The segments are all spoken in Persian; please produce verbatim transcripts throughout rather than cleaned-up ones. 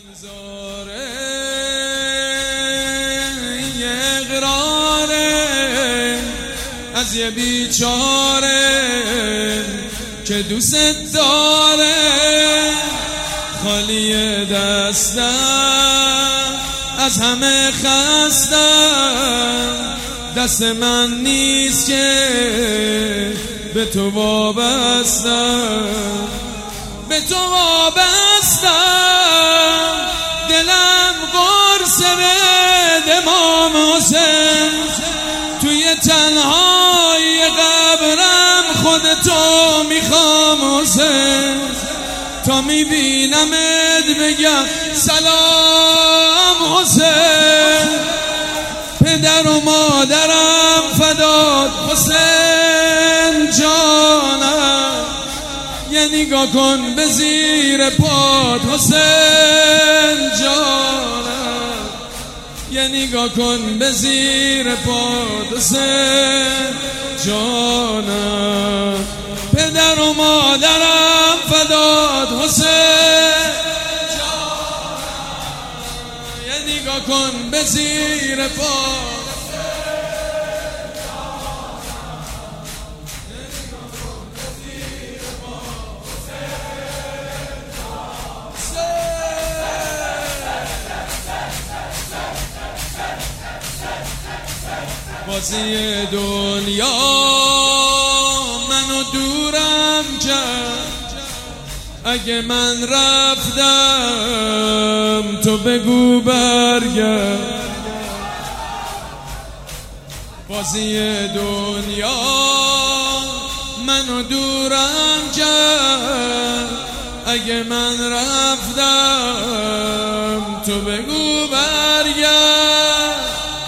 زاره یه اقراره از یه بیچاره که دوست داره، خالی دستم از همه خستم، دست من نیست که به تو وابستم، به تو وابستم، دلم قرص بده امام حسین، توی تنهای قبرم خودتو میخوام حسین، تا میبینمت بگم سلام حسین، پدر و مادرم فدات حسین جانم، یه نگاه کن به زیر پات حسین جانم، یه نگاه کن به زیر پات حسین جانم، پدر و مادرم فدات حسین جانم، یه نگاه کن به زیر پات بازی دنیا منو دورم کرد، اگه من رفتم تو بگو برگرد، بازی دنیا منو دورم کرد، اگه من رفتم تو بگو برگرد،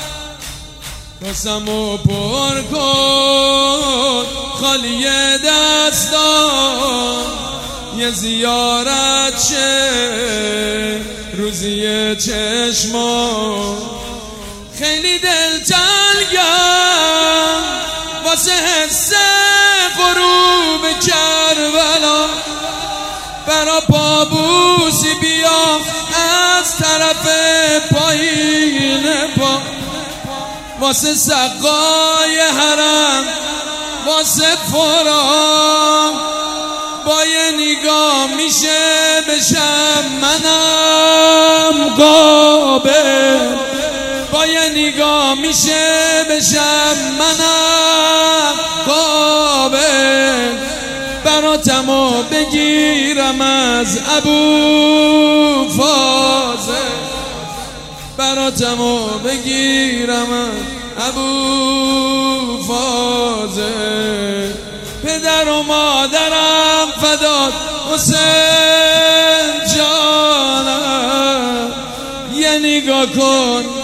قسمو پر کن خالی دستان، یه زیارت شه روزی چشما، خیلی دلتنگم واسه حس غروب کربلا، برا پابوسی بیام از طرف پایین پا، واسه سقای حرم واسه فرام، با یه نگاه میشه بشم منم قابل، با یه نگاه میشه بشم منم قابل، براتمو بگیرم از ابو فاضل، براتمو بگیرم از ابو فاضل، پدر و مادرم فدات حسین جانم، یه نگاه کن